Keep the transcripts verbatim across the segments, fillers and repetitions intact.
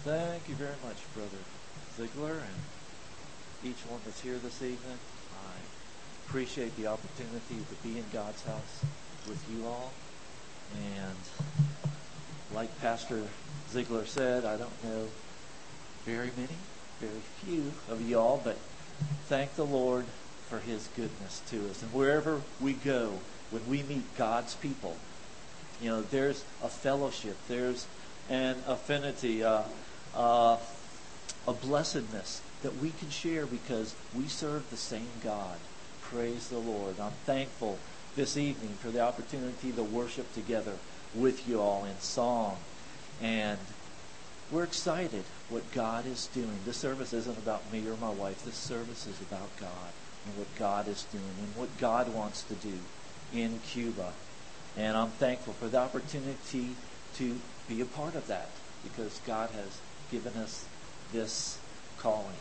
Thank you very much, Brother Ziegler, and each one that's here this evening. I appreciate the opportunity to be in God's house with you all. And like Pastor Ziegler said, I don't know very many, very few of you all, but thank the Lord for His goodness to us. And wherever we go, when we meet God's people, you know, there's a fellowship, there's an affinity, uh, uh, a blessedness that we can share because we serve the same God. Praise the Lord. I'm thankful this evening for the opportunity to worship together with you all in song. And we're excited what God is doing. This service isn't about me or my wife. This service is about God and what God is doing and what God wants to do in Cuba. And I'm thankful for the opportunity to be a part of that because God has given us this calling.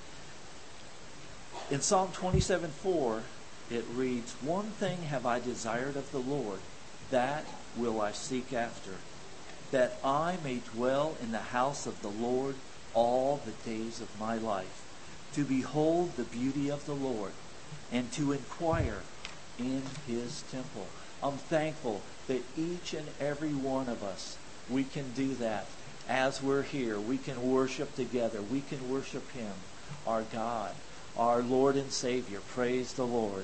In Psalm twenty-seven four, it reads, "One thing have I desired of the Lord, that will I seek after, that I may dwell in the house of the Lord all the days of my life, to behold the beauty of the Lord, and to inquire in His temple." I'm thankful that each and every one of us, we can do that as we're here. We can worship together. We can worship Him, our God, our Lord and Savior. Praise the Lord.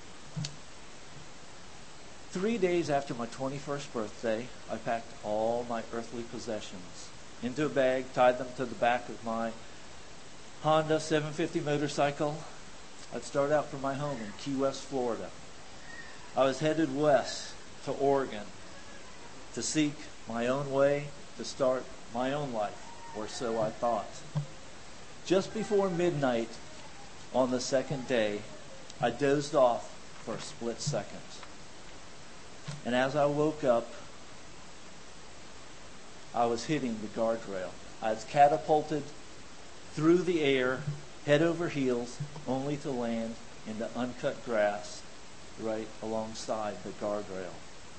Three days after my twenty-first birthday, I packed all my earthly possessions into a bag, tied them to the back of my Honda seven fifty motorcycle. I'd start out from my home in Key West, Florida. I was headed west to Oregon to seek my own way, to start my own life, or so I thought. Just before midnight on the second day, I dozed off for a split second. And as I woke up, I was hitting the guardrail. I was catapulted through the air, head over heels, only to land in the uncut grass right alongside the guardrail.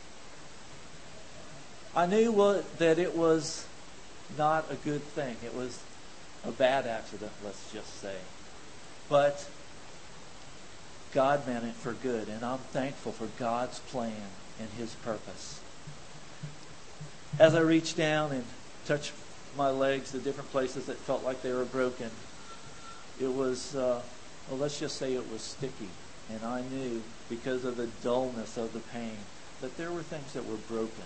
I knew what, that it was not a good thing. It was a bad accident, let's just say. But God meant it for good, and I'm thankful for God's plan and His purpose. As I reached down and touched my legs, the different places that felt like they were broken, it was, uh, well, let's just say it was sticky. And I knew, because of the dullness of the pain, that there were things that were broken.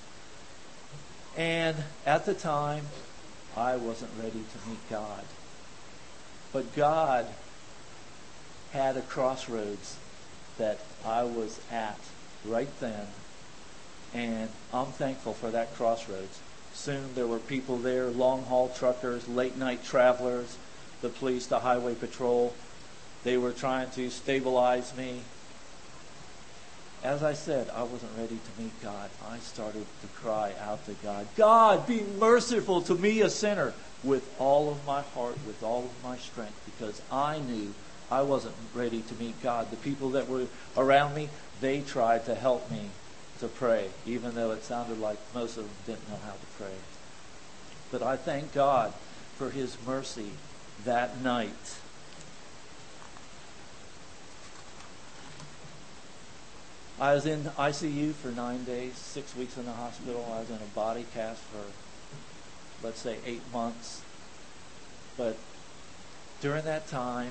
And at the time, I wasn't ready to meet God. But God had a crossroads that I was at right then. And I'm thankful for that crossroads. Soon there were people there, long-haul truckers, late-night travelers, the police, the highway patrol. They were trying to stabilize me. As I said, I wasn't ready to meet God. I started to cry out to God, "God, be merciful to me, a sinner," with all of my heart, with all of my strength, because I knew I wasn't ready to meet God. The people that were around me, they tried to help me to pray, even though it sounded like most of them didn't know how to pray. But I thank God for His mercy that night. I was in I C U for nine days, six weeks in the hospital. I was in a body cast for, let's say, eight months. But during that time,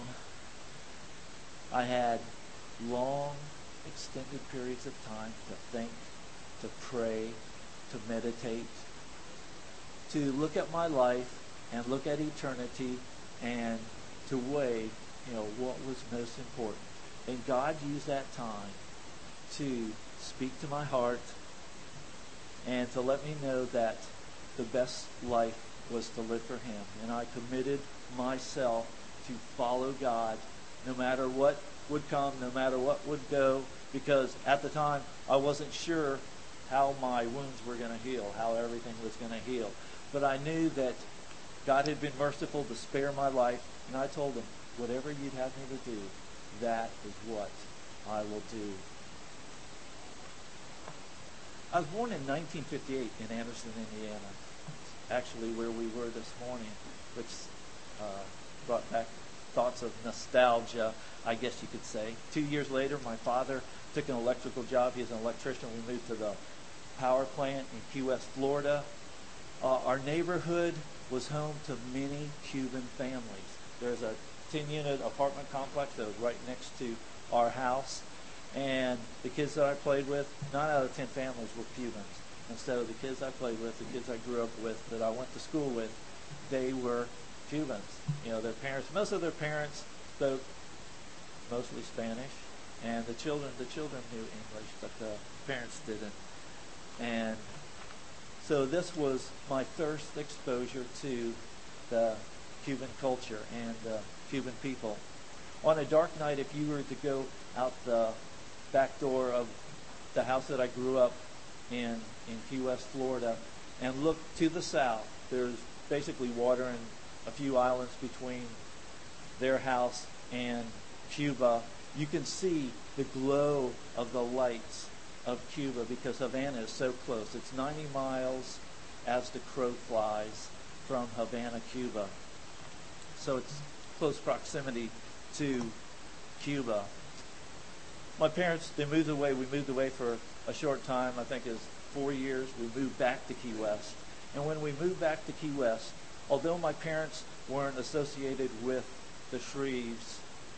I had long, extended periods of time to think, to pray, to meditate, to look at my life and look at eternity and to weigh, you know, what was most important. And God used that time to speak to my heart and to let me know that the best life was to live for Him. And I committed myself to follow God no matter what would come, no matter what would go, because at the time I wasn't sure how my wounds were going to heal, how everything was going to heal. But I knew that God had been merciful to spare my life, and I told Him, whatever You'd have me to do, that is what I will do. I was born in nineteen fifty-eight in Anderson, Indiana. actually where we were this morning, which uh, brought back thoughts of nostalgia, I guess you could say. Two years later, my father took an electrical job. He's an electrician. We moved to the power plant in Key West, Florida. Uh, our neighborhood was home to many Cuban families. There's a ten-unit apartment complex that was right next to our house. And the kids that I played with, nine out of ten families were Cubans. Instead of the kids I played with, the kids I grew up with, that I went to school with, they were Cubans. You know, their parents, most of their parents spoke mostly Spanish, and the children, the children knew English, but the parents didn't. And so this was my first exposure to the Cuban culture and the Cuban people. On a dark night, if you were to go out the back door of the house that I grew up in, in Key West, Florida, and look to the south, there's basically water and a few islands between their house and Cuba. You can see the glow of the lights of Cuba because Havana is so close. It's ninety miles as the crow flies from Havana, Cuba. So it's close proximity to Cuba. My parents, they moved away. We moved away for a short time. I think it was four years. We moved back to Key West. And when we moved back to Key West, although my parents weren't associated with the Shreves,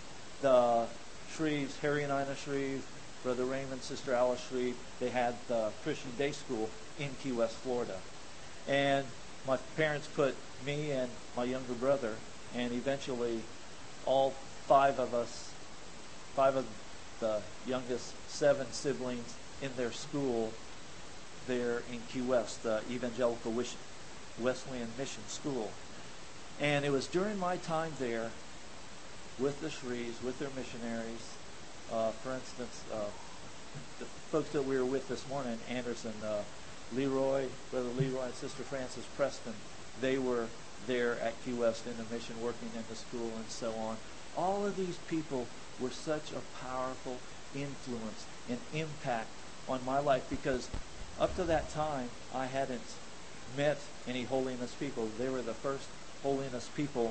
the Shreves, Harry and Ina Shreve, Brother Raymond, Sister Alice Shreve, they had the Christian day school in Key West, Florida. And my parents put me and my younger brother, and eventually all five of us, five of the youngest seven siblings in their school there in Key West, the Evangelical Wesleyan Mission School. And it was during my time there with the Shreves, with their missionaries, uh, for instance, uh, the folks that we were with this morning, Anderson, uh, Leroy, Brother Leroy and Sister Frances Preston, they were there at Key West in the mission, working in the school and so on. All of these people were such a powerful influence and impact on my life because up to that time, I hadn't met any holiness people. They were the first holiness people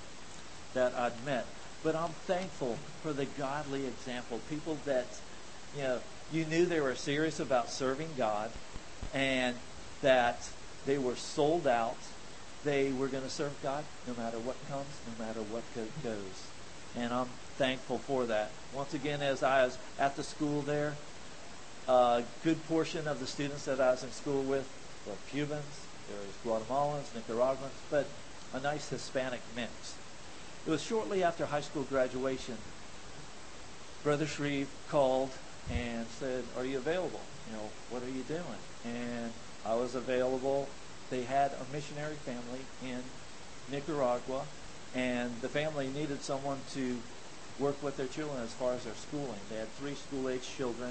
that I'd met. But I'm thankful for the godly example, people that, you know, you knew they were serious about serving God and that they were sold out. They were going to serve God no matter what comes, no matter what goes. And I'm thankful for that. Once again, as I was at the school there, a good portion of the students that I was in school with were Cubans, there was Guatemalans, Nicaraguans, but a nice Hispanic mix. It was shortly after high school graduation, Brother Shreve called and said, "Are you available? You know, what are you doing?" And I was available. They had a missionary family in Nicaragua, and the family needed someone to work with their children as far as their schooling. They had three school-age children.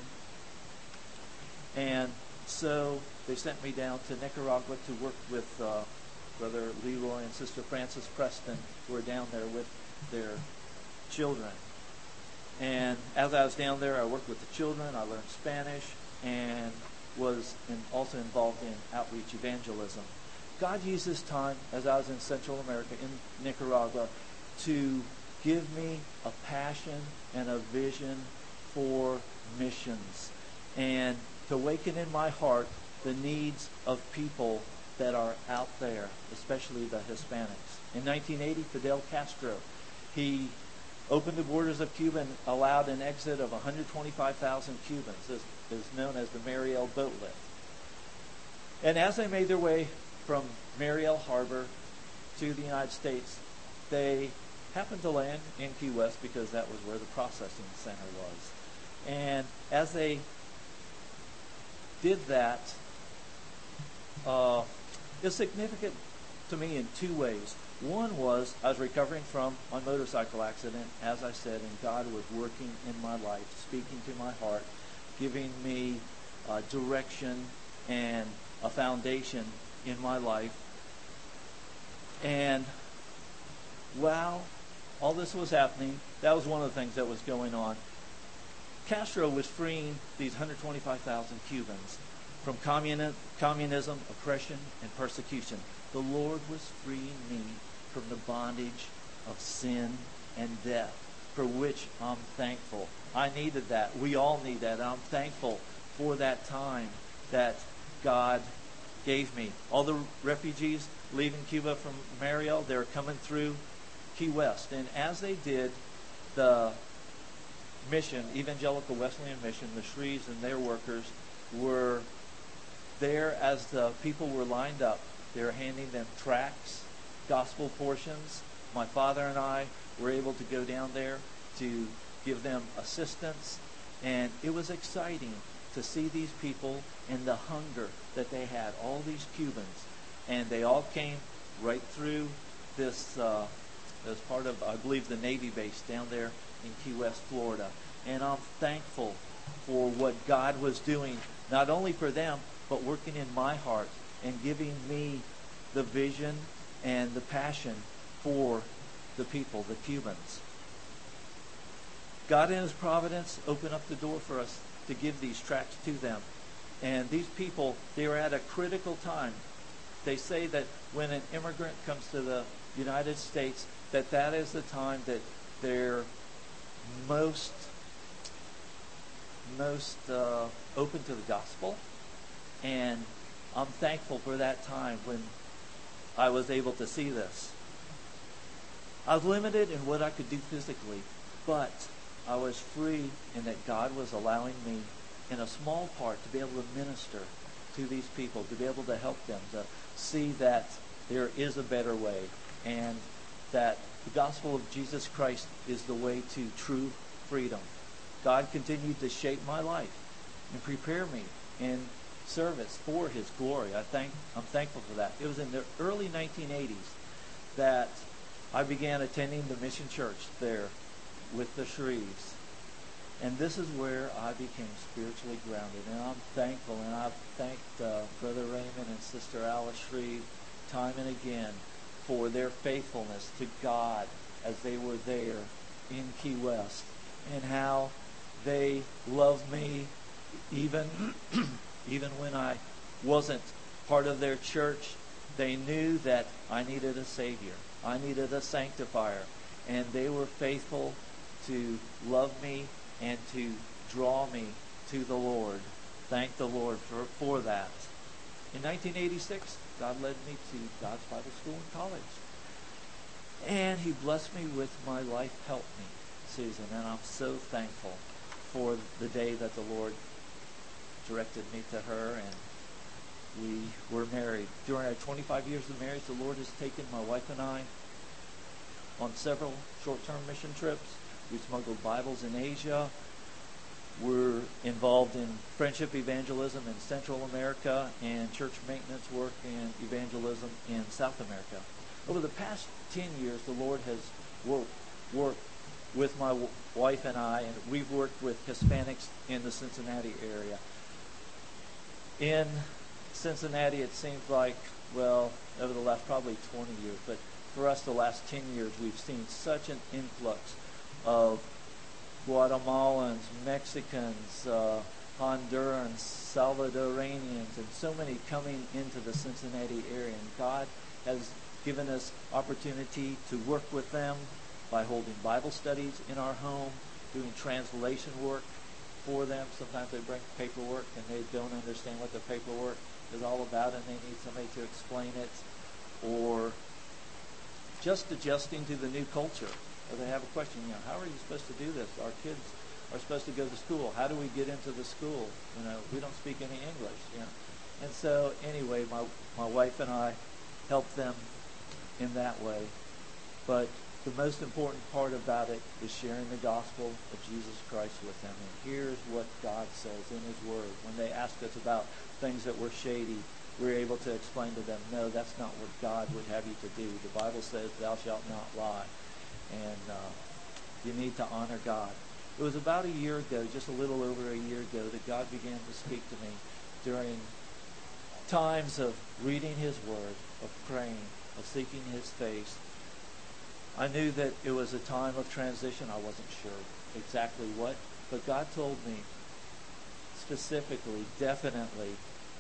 And so they sent me down to Nicaragua to work with uh, Brother Leroy and Sister Frances Preston, who were down there with their children. And as I was down there, I worked with the children. I learned Spanish and was in, also involved in outreach evangelism. God used this time, as I was in Central America, in Nicaragua, to give me a passion and a vision for missions, and to awaken in my heart the needs of people that are out there, especially the Hispanics. In nineteen eighty, Fidel Castro, he opened the borders of Cuba and allowed an exit of one hundred twenty-five thousand Cubans. This is known as the Mariel Boat Lift. And as they made their way from Mariel Harbor to the United States, they happened to land in Key West because that was where the processing center was. And as they did that, uh, it's significant to me in two ways. One was I was recovering from my motorcycle accident, as I said, and God was working in my life, speaking to my heart, giving me uh, direction and a foundation in my life. And while all this was happening, that was one of the things that was going on. Castro was freeing these one hundred twenty-five thousand Cubans from communi- communism, oppression, and persecution. The Lord was freeing me from the bondage of sin and death, for which I'm thankful. I needed that. We all need that. I'm thankful for that time that God gave me. All the refugees leaving Cuba from Mariel, they're coming through Key West. And as they did, the mission, Evangelical Wesleyan Mission, the Shreves and their workers were there as the people were lined up. They were handing them tracts, gospel portions. My father and I were able to go down there to give them assistance. And it was exciting to see these people and the hunger that they had, all these Cubans. And they all came right through this, uh, as part of, I believe, the Navy base down there in Key West, Florida. And I'm thankful for what God was doing, not only for them, but working in my heart and giving me the vision and the passion for the people, the Cubans. God in His providence opened up the door for us to give these tracts to them. And these people, they were at a critical time. They say that when an immigrant comes to the United States, that that is the time that they're most, most uh, open to the gospel. And I'm thankful for that time when I was able to see this. I was limited in what I could do physically, but I was free in that God was allowing me, in a small part, to be able to minister to these people, to be able to help them, to see that there is a better way, and that the gospel of Jesus Christ is the way to true freedom. God continued to shape my life and prepare me in service for His glory. I thank, I'm thankful for that. It was in the early nineteen eighties that I began attending the mission church there with the Shreves. And this is where I became spiritually grounded. And I'm thankful, and I've thanked uh, Brother Raymond and Sister Alice Shreve time and again for their faithfulness to God as they were there in Key West, and how they loved me even, even when I wasn't part of their church. They knew that I needed a Savior. I needed a sanctifier. And they were faithful to love me and to draw me to the Lord. Thank the Lord for, for that. In nineteen eighty-six, God led me to God's Bible School and College. And He blessed me with my Life Help Me, Susan. And I'm so thankful for the day that the Lord directed me to her, and we were married. During our twenty-five years of marriage, the Lord has taken my wife and I on several short-term mission trips. We smuggled Bibles in Asia. We're involved in friendship evangelism in Central America and church maintenance work and evangelism in South America. Over the past ten years, the Lord has worked, worked with my w- wife and I, and we've worked with Hispanics in the Cincinnati area. In Cincinnati, it seems like, well, over the last probably twenty years, but for us, the last ten years, we've seen such an influx of Guatemalans, Mexicans, uh, Hondurans, Salvadoranians, and so many coming into the Cincinnati area. And God has given us opportunity to work with them by holding Bible studies in our home, doing translation work for them. Sometimes they bring paperwork and they don't understand what the paperwork is all about, and they need somebody to explain it, or just adjusting to the new culture. Or they have a question, you know, how are you supposed to do this? Our kids are supposed to go to school. How do we get into the school? You know, we don't speak any English, you know. And so anyway, my my wife and I help them in that way. But the most important part about it is sharing the gospel of Jesus Christ with them. And here's what God says in His Word. When they ask us about things that were shady, we're able to explain to them, no, that's not what God would have you to do. The Bible says, thou shalt not lie. And uh, you need to honor God. It was about a year ago, just a little over a year ago, that God began to speak to me during times of reading His Word, of praying, of seeking His face. I knew that it was a time of transition. I wasn't sure exactly what, but God told me specifically, definitely,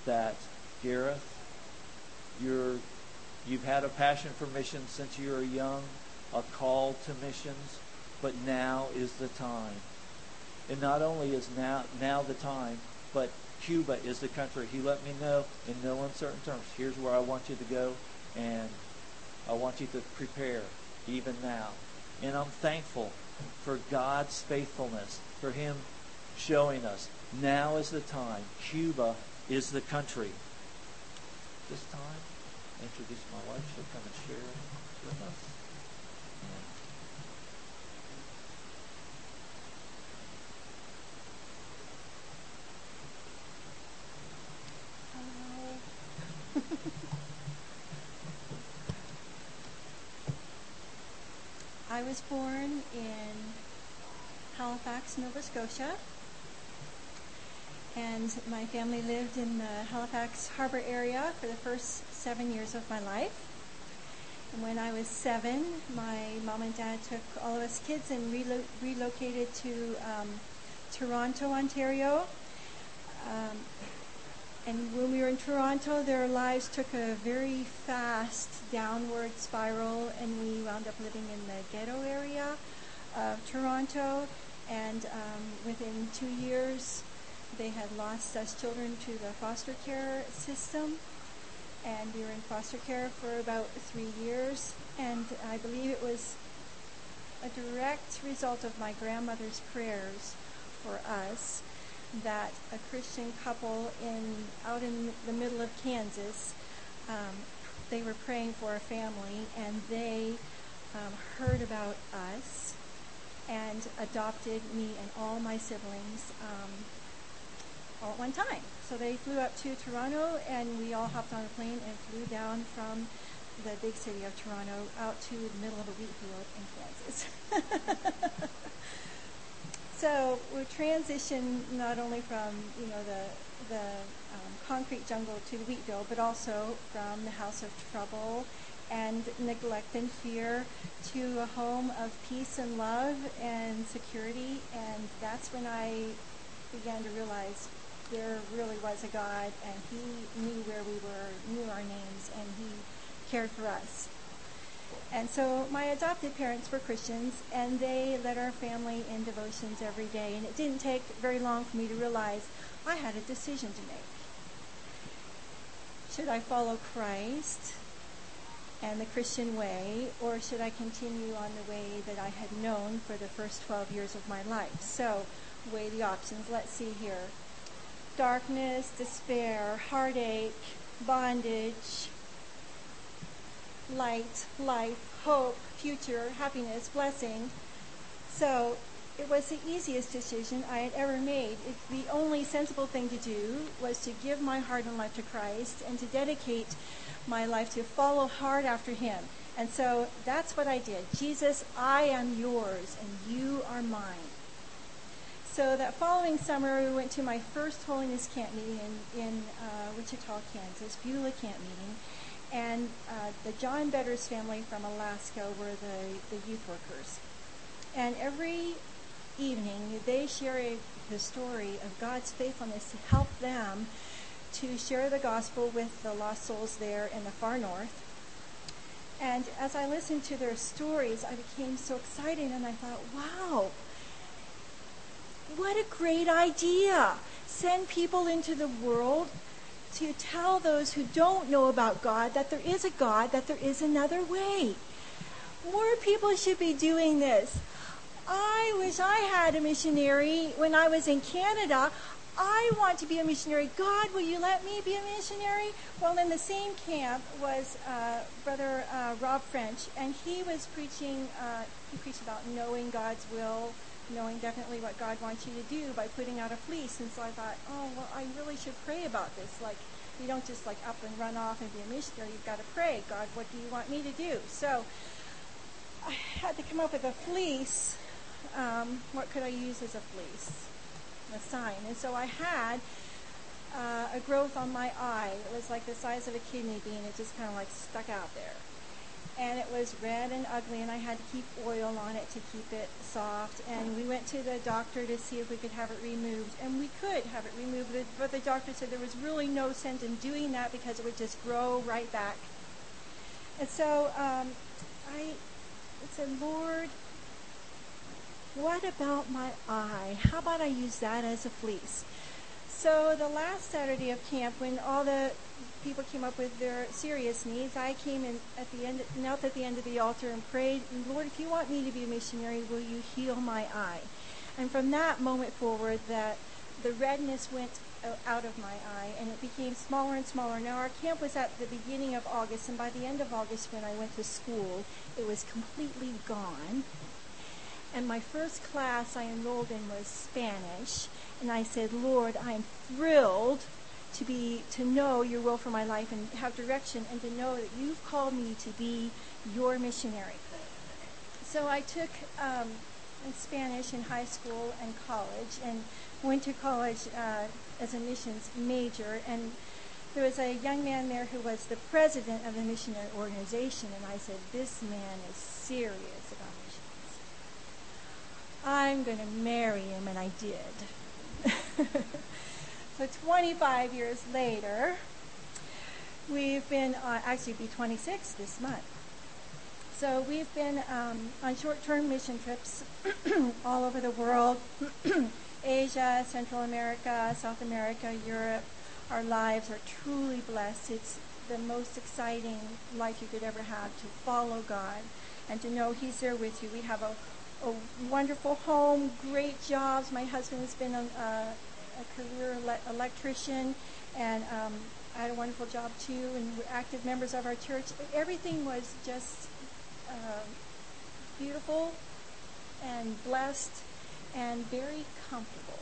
that, Gareth, you're, you've had a passion for missions since you were young, a call to missions, but now is the time. And not only is now now the time, but Cuba is the country. He let me know in no uncertain terms, here's where I want you to go, and I want you to prepare even now. And I'm thankful for God's faithfulness, for Him showing us now is the time. Cuba is the country. This time, introduce my wife. She'll come and share with us. I was born in Halifax, Nova Scotia, and my family lived in the Halifax Harbor area for the first seven years of my life. And when I was seven, my mom and dad took all of us kids and relo- relocated to um, Toronto, Ontario. Um, And when we were in Toronto, their lives took a very fast downward spiral, and we wound up living in the ghetto area of Toronto. And um, within two years, they had lost us children to the foster care system. And we were in foster care for about three years. And I believe it was a direct result of my grandmother's prayers for us that a Christian couple in out in the middle of Kansas, um, they were praying for a family, and they um, heard about us and adopted me and all my siblings um, all at one time. So they flew up to Toronto, and we all hopped on a plane and flew down from the big city of Toronto out to the middle of a wheat field in Kansas. So we transitioned not only from, you know, the the um, concrete jungle to the wheat field, but also from the house of trouble and neglect and fear to a home of peace and love and security. And that's when I began to realize there really was a God, and He knew where we were, knew our names, and He cared for us. And so my adopted parents were Christians, and they led our family in devotions every day. And it didn't take very long for me to realize I had a decision to make. Should I follow Christ and the Christian way, or should I continue on the way that I had known for the first twelve years of my life? So, weigh the options. Let's see here. Darkness, despair, heartache, bondage, light, life, hope, future, happiness, blessing. So it was the easiest decision I had ever made. It, the only sensible thing to do was to give my heart and life to Christ and to dedicate my life to follow hard after Him. And so that's what I did. Jesus, I am yours and you are mine. So that following summer, we went to my first Holiness Camp meeting in, in uh, Wichita, Kansas, Beulah Camp meeting. And uh, the John Betters family from Alaska were the, the youth workers. And every evening, they share a, the story of God's faithfulness to help them to share the gospel with the lost souls there in the far north. And as I listened to their stories, I became so excited, and I thought, wow, what a great idea. Send people into the world to tell those who don't know about God that there is a God, that there is another way. More people should be doing this. I wish I had a missionary when I was in Canada. I want to be a missionary. God, will you let me be a missionary? Well, in the same camp was uh, Brother uh, Rob French, and he was preaching, uh, he preached about knowing God's will, knowing definitely what God wants you to do by putting out a fleece. And so I thought, oh, well, I really should pray about this. Like, you don't just like up and run off and be a missionary. You've got to pray. God, what do you want me to do? So I had to come up with a fleece. Um, what could I use as a fleece? A sign. And so I had uh, a growth on my eye. It was like the size of a kidney bean. It just kind of like stuck out there. and it was red and ugly, and I had to keep oil on it to keep it soft. And we went to the doctor to see if we could have it removed, and we could have it removed, but the doctor said there was really no sense in doing that because it would just grow right back. And so um, I said, Lord, what about my eye? How about I use that as a fleece? So the last Saturday of camp, when all the people came up with their serious needs, I came in at the end, knelt at the end of the altar and prayed, Lord, if you want me to be a missionary, will you heal my eye? And from that moment forward, that the redness went out of my eye, and it became smaller and smaller. Now, our camp was at the beginning of August, and by the end of August, when I went to school, it was completely gone. And my first class I enrolled in was Spanish, and I said, Lord, I'm thrilled to be to know your will for my life and have direction, and to know that you've called me to be your missionary. So I took um, Spanish in high school and college, and went to college uh, as a missions major. And there was a young man there who was the president of the missionary organization, and I said, this man is serious about missions. I'm going to marry him, and I did. So twenty-five years later, we've been, uh, actually be twenty-six this month. So we've been um, on short-term mission trips all over the world, Asia, Central America, South America, Europe. Our lives are truly blessed. It's the most exciting life you could ever have, to follow God and to know He's there with you. We have a, a wonderful home, great jobs. My husband has been a, a, a career ele- electrician, and um, I had a wonderful job too, and we're active members of our church. Everything was just uh, beautiful and blessed and very comfortable.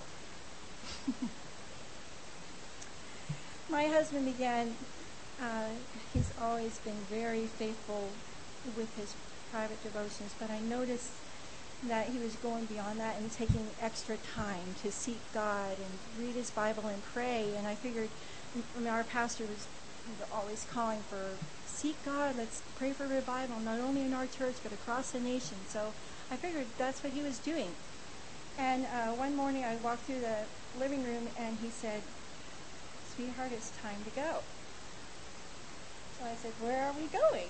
My husband began, uh, he's always been very faithful with his private devotions, but I noticed that he was going beyond that and taking extra time to seek God and read his Bible and pray. And I figured, I mean, our pastor was always calling for, seek God, let's pray for revival, not only in our church, but across the nation. So I figured that's what he was doing. And uh, one morning I walked through the living room, and he said, sweetheart, it's time to go. So I said, where are we going?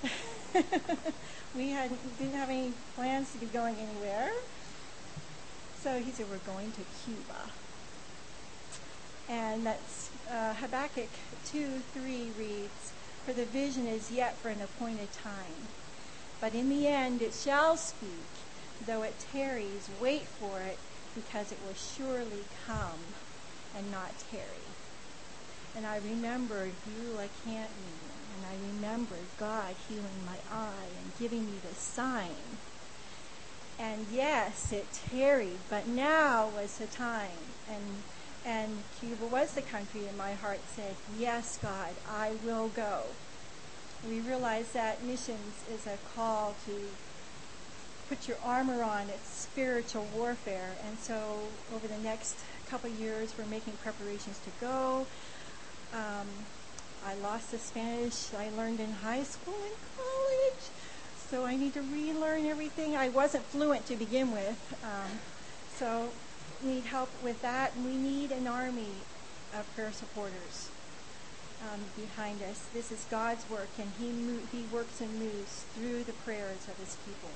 We hadn't, didn't have any plans to be going anywhere. So he said, we're going to Cuba. And that's uh, Habakkuk two three reads, for the vision is yet for an appointed time, but in the end it shall speak. Though it tarries, wait for it, because it will surely come and not tarry. And I remembered Beulah Canton, and I remembered God healing my eye and giving me the sign. And yes, it tarried, but now was the time. And and Cuba was the country, and my heart said, yes, God, I will go. We realize that missions is a call to put your armor on. It's spiritual warfare. And so over the next couple of years, we're making preparations to go. Um, I lost the Spanish I learned in high school and college, so I need to relearn everything. I wasn't fluent to begin with, um, so need help with that. And we need an army of prayer supporters um, behind us. This is God's work, and He mo- He works and moves through the prayers of His people.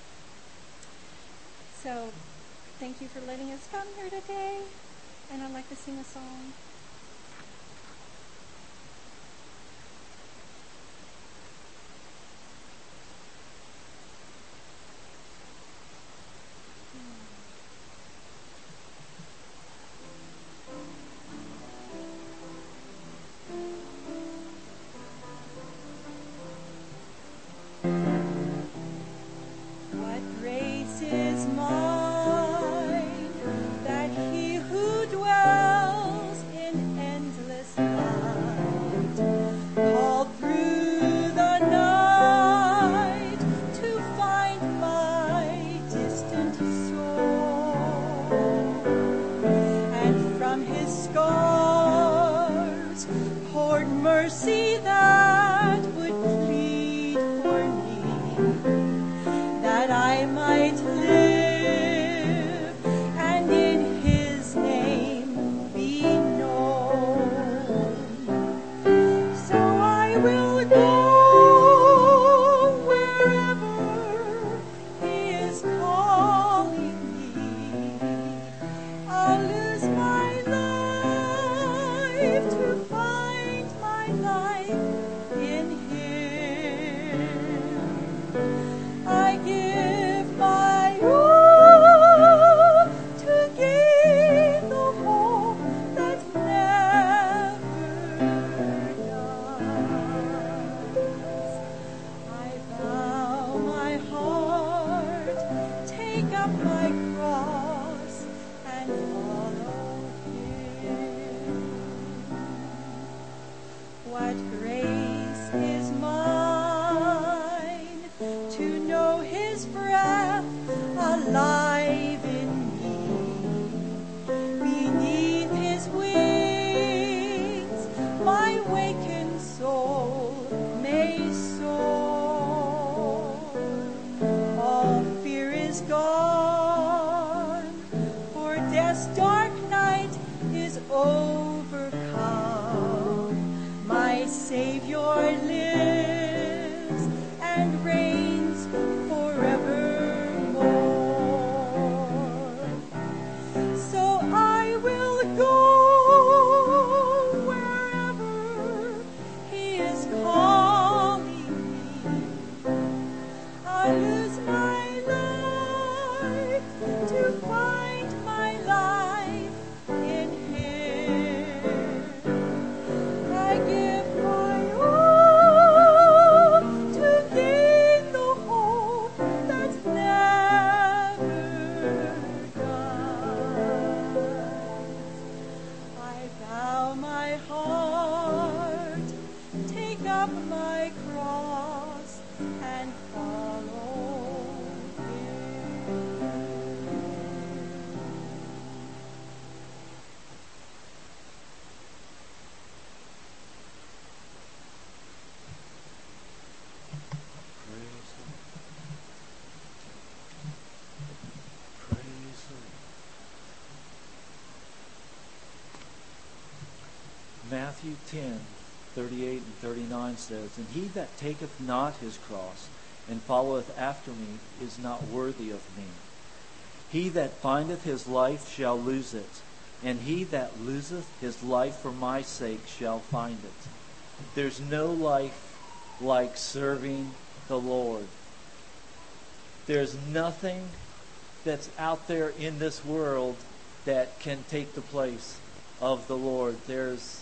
So, thank you for letting us come here today, and I'd like to sing a song. Mercy that would plead for me. take up my cross and follow him. What grace is mine to know his breath alive in me. Beneath his wings my wakened soul may soar. All fear is gone, for death's dark night is overcome. My Savior lives and reigns forevermore. So I will go wherever he is calling me. I lose my life to find my life in him. I give my all to gain the hope that never dies. I bow my heart, take up my cross, and follow him. Praise the Lord. Praise the Lord. Matthew ten, thirty-eight and thirty-nine says, And he that taketh not his cross, and followeth after me, is not worthy of me. He that findeth his life shall lose it, and he that loseth his life for my sake shall find it. There's no life like serving the Lord. There's nothing that's out there in this world that can take the place of the Lord. There's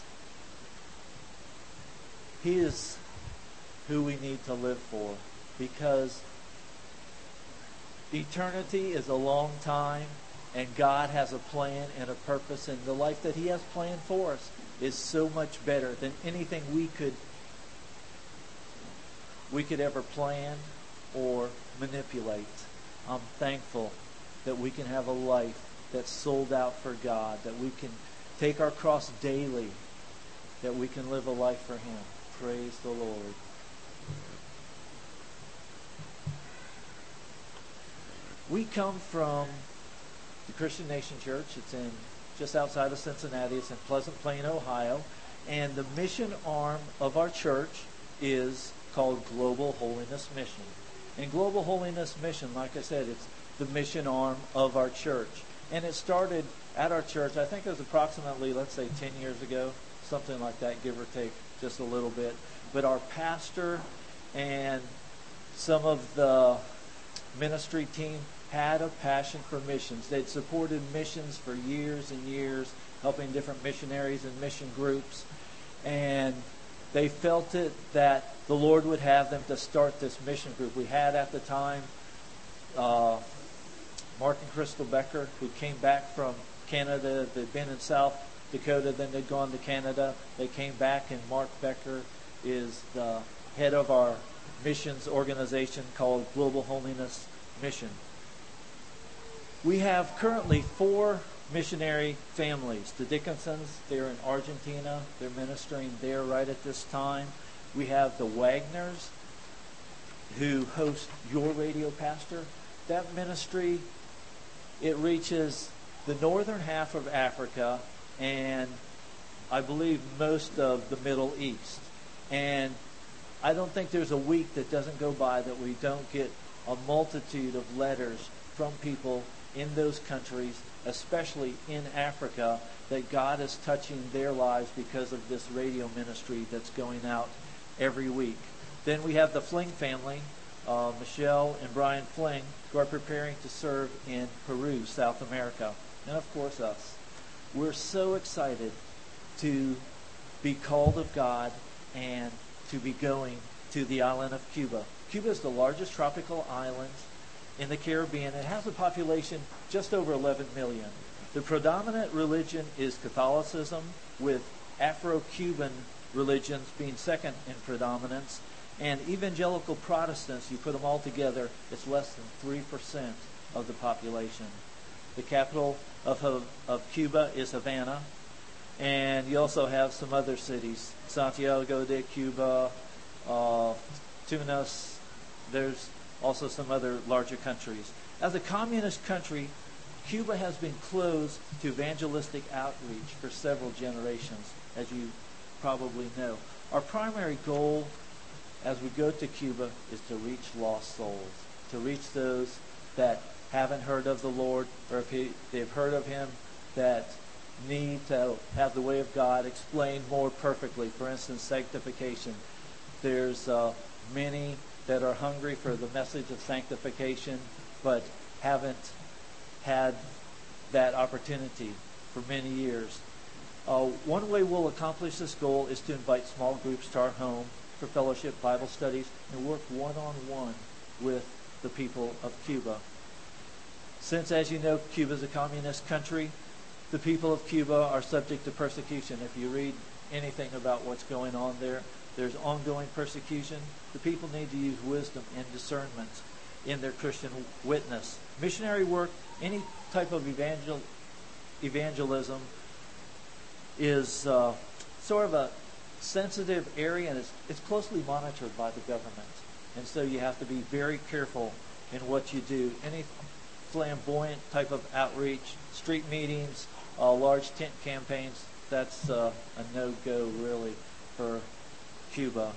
He is who we need to live for, because eternity is a long time, and God has a plan and a purpose, and the life that He has planned for us is so much better than anything we could we could ever plan or manipulate. I'm thankful that we can have a life that's sold out for God, that we can take our cross daily, that we can live a life for Him. Praise the Lord. We come from the Christian Nation Church. It's in just outside of Cincinnati. It's in Pleasant Plain, Ohio. And the mission arm of our church is called Global Holiness Mission. And Global Holiness Mission, like I said, it's the mission arm of our church. And it started at our church, I think it was approximately, let's say, ten years ago, something like that, give or take just a little bit. But our pastor and some of the ministry team had a passion for missions. They'd supported missions for years and years, helping different missionaries and mission groups. And they felt it that the Lord would have them to start this mission group. We had at the time uh, Mark and Crystal Becker, who came back from Canada. They'd been in South Dakota, then they'd gone to Canada. They came back, and Mark Becker is the head of our missions organization called Global Holiness Mission. We have currently four missionary families. The Dickinsons, they're in Argentina. They're ministering there right at this time. We have the Wagners, who host Your Radio Pastor. That ministry, it reaches the northern half of Africa and I believe most of the Middle East. And I don't think there's a week that doesn't go by that we don't get a multitude of letters from people in those countries, especially in Africa, that God is touching their lives because of this radio ministry that's going out every week. Then we have the Fling family, uh, Michelle and Brian Fling, who are preparing to serve in Peru, South America. And of course us. We're so excited to be called of God and to be going to the island of Cuba. Cuba is the largest tropical island in the Caribbean. It has a population just over eleven million. The predominant religion is Catholicism, with Afro-Cuban religions being second in predominance. And evangelical Protestants, you put them all together, it's less than three percent of the population. The capital of, of Cuba is Havana. And you also have some other cities, Santiago de Cuba, uh, Tunis. There's also some other larger countries. As a communist country, Cuba has been closed to evangelistic outreach for several generations, as you probably know. Our primary goal as we go to Cuba is to reach lost souls, to reach those that haven't heard of the Lord, or if he, they've heard of him, that need to have the way of God explained more perfectly. For instance, sanctification. There's uh, many that are hungry for the message of sanctification, but haven't had that opportunity for many years. Uh, one way we'll accomplish this goal is to invite small groups to our home for fellowship, Bible studies, and work one-on-one with the people of Cuba. Since, as you know, Cuba is a communist country, the people of Cuba are subject to persecution. If you read anything about what's going on there, there's ongoing persecution. The people need to use wisdom and discernment in their Christian witness. Missionary work, any type of evangel- evangelism is uh, sort of a sensitive area, and it's, it's closely monitored by the government. And so you have to be very careful in what you do. Any flamboyant type of outreach, street meetings, uh, large tent campaigns, that's uh, a no-go really for Cuba.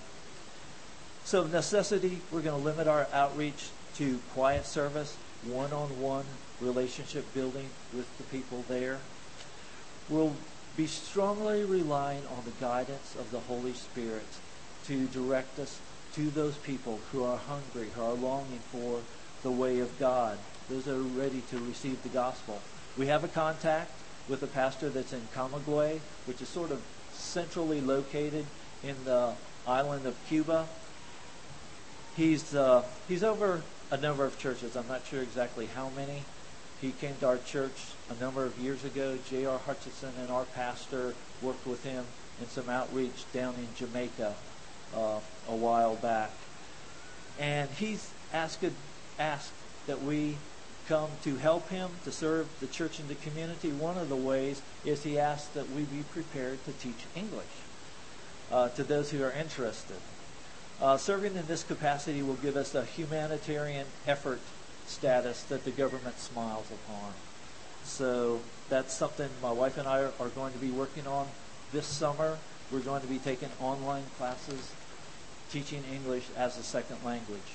So necessity, we're going to limit our outreach to quiet service, one-on-one relationship building with the people there. We'll be strongly relying on the guidance of the Holy Spirit to direct us to those people who are hungry, who are longing for the way of God, those that are ready to receive the gospel. We have a contact with a pastor that's in Camagüey, which is sort of centrally located in the island of Cuba. He's uh, he's over a number of churches. I'm not sure exactly how many. He came to our church a number of years ago. J R Hutchinson and our pastor worked with him in some outreach down in Jamaica uh, a while back. And he's asked, asked that we come to help him to serve the church and the community. One of the ways is he asked that we be prepared to teach English uh, to those who are interested. Uh, serving in this capacity will give us a humanitarian effort status that the government smiles upon. So that's something my wife and I are, are going to be working on this summer. We're going to be taking online classes, teaching English as a second language.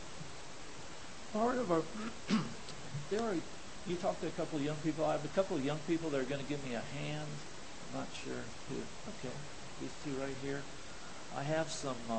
Part of our, there are, you talked to a couple of young people. I have a couple of young people that are going to give me a hand. I'm not sure who. Okay, these two right here. I have some. Uh,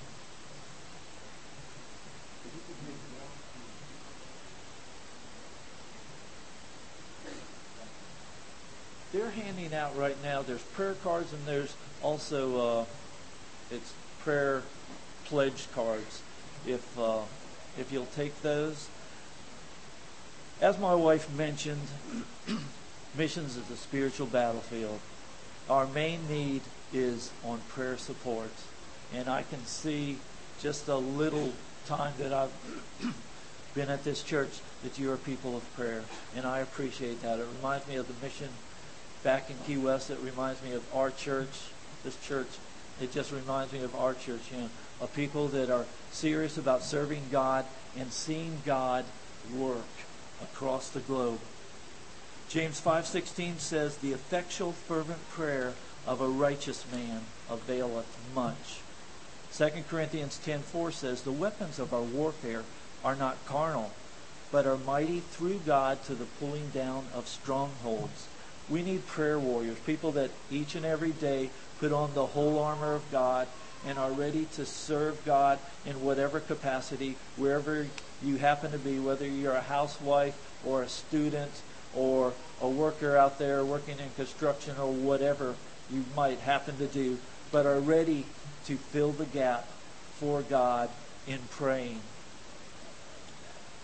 They're handing out right now, there's prayer cards, and there's also uh, it's prayer pledge cards. If uh, if you'll take those. As my wife mentioned, missions is a spiritual battlefield. Our main need is on prayer support. And I can see just a little time that I've been at this church that you are people of prayer. And I appreciate that. It reminds me of the mission back in Key West. It reminds me of our church, this church. It just reminds me of our church, you know, of people that are serious about serving God and seeing God work across the globe. James five sixteen says, "The effectual fervent prayer of a righteous man availeth much." Second Corinthians ten four says, "The weapons of our warfare are not carnal, but are mighty through God to the pulling down of strongholds." We need prayer warriors, people that each and every day put on the whole armor of God and are ready to serve God in whatever capacity, wherever you happen to be, whether you're a housewife or a student or a worker out there working in construction or whatever you might happen to do, but are ready to fill the gap for God in praying.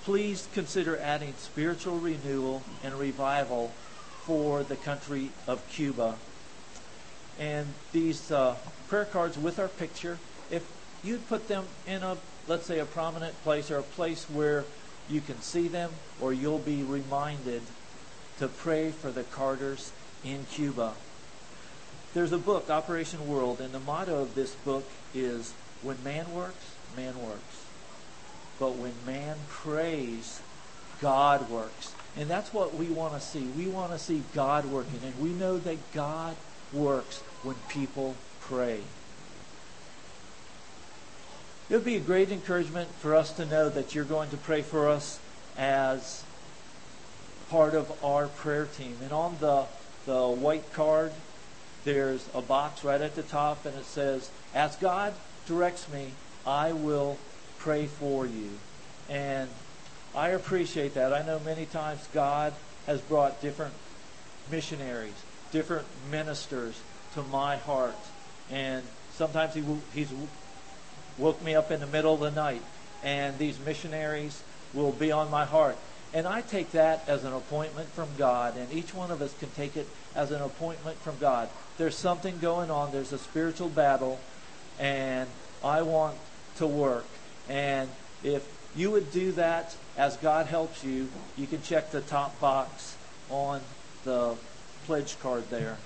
please consider adding spiritual renewal and revival for the country of Cuba. And these uh, prayer cards with our picture, if you'd put them in a, let's say, a prominent place or a place where you can see them, or you'll be reminded to pray for the Carters in Cuba. There's a book, Operation World, and the motto of this book is, when man works, man works. But when man prays, God works. And that's what we want to see. We want to see God working. And we know that God works when people pray. It would be a great encouragement for us to know that you're going to pray for us as part of our prayer team. And on the, the white card, there's a box right at the top, and it says, as God directs me, I will pray for you. And I appreciate that. I know many times God has brought different missionaries, different ministers to my heart. And sometimes he, he's woke me up in the middle of the night, and these missionaries will be on my heart. And I take that as an appointment from God, and each one of us can take it as an appointment from God. There's something going on. There's a spiritual battle, and I want to work. And if you would do that as God helps you, you can check the top box on the pledge card there.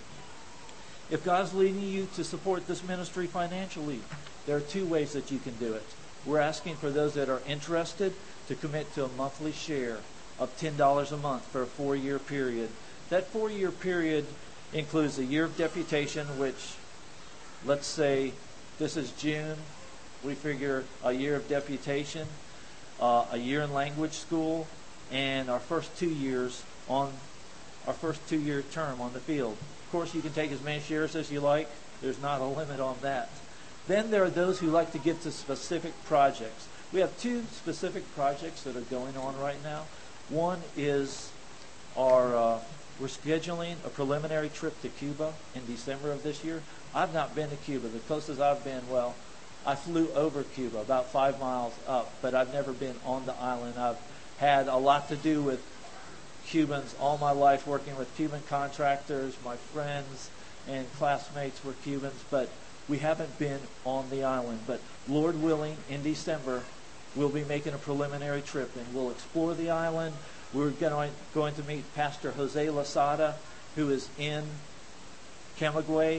If God's leading you to support this ministry financially, there are two ways that you can do it. We're asking for those that are interested to commit to a monthly share of ten dollars a month for a four-year period. That four-year period includes a year of deputation, which, let's say this is June, we figure a year of deputation, uh, a year in language school, and our first two years on our first two-year term on the field. Of course, you can take as many shares as you like. There's not a limit on that. Then there are those who like to give to specific projects. We have two specific projects that are going on right now. One is our uh, we're scheduling a preliminary trip to Cuba in December of this year. I've not been to Cuba. The closest I've been, well, I flew over Cuba, about five miles up, but I've never been on the island. I've had a lot to do with Cubans all my life, working with Cuban contractors. My friends and classmates were Cubans, but we haven't been on the island. But Lord willing, in December, we'll be making a preliminary trip, and we'll explore the island. We're going, going to meet Pastor Jose Lasada, who is in Camagüey,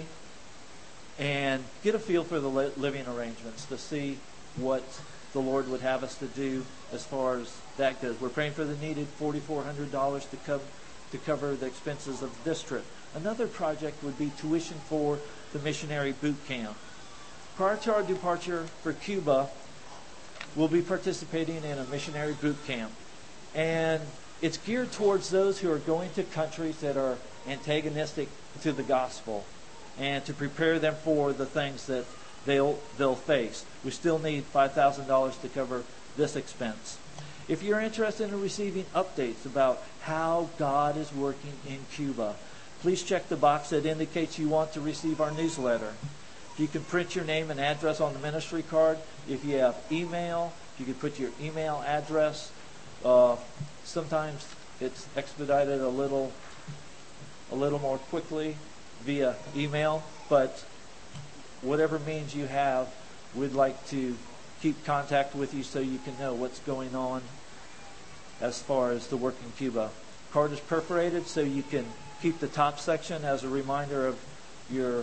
and get a feel for the living arrangements to see what the Lord would have us to do as far as that goes. We're praying for the needed four thousand four hundred dollars to, co- to cover the expenses of this trip. Another project would be tuition for the missionary boot camp. Prior to our departure for Cuba, we'll be participating in a missionary boot camp. And it's geared towards those who are going to countries that are antagonistic to the gospel, and to prepare them for the things that they'll they'll face. We still need five thousand dollars to cover this expense. If you're interested in receiving updates about how God is working in Cuba, please check the box that indicates you want to receive our newsletter. You can print your name and address on the ministry card. If you have email, you can put your email address. Uh, sometimes it's expedited a little, a little more quickly via email, but whatever means you have, we'd like to keep contact with you so you can know what's going on as far as the work in Cuba. Card is perforated so you can keep the top section as a reminder of your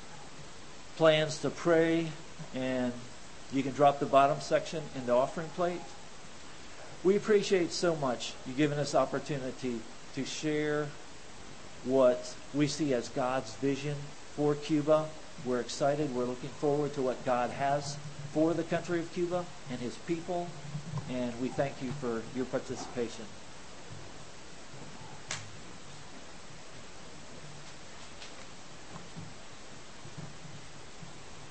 plans to pray, and you can drop the bottom section in the offering plate. We appreciate so much you giving us opportunity to share what we see as God's vision for Cuba. We're excited. We're looking forward to what God has for the country of Cuba and his people. And we thank you for your participation.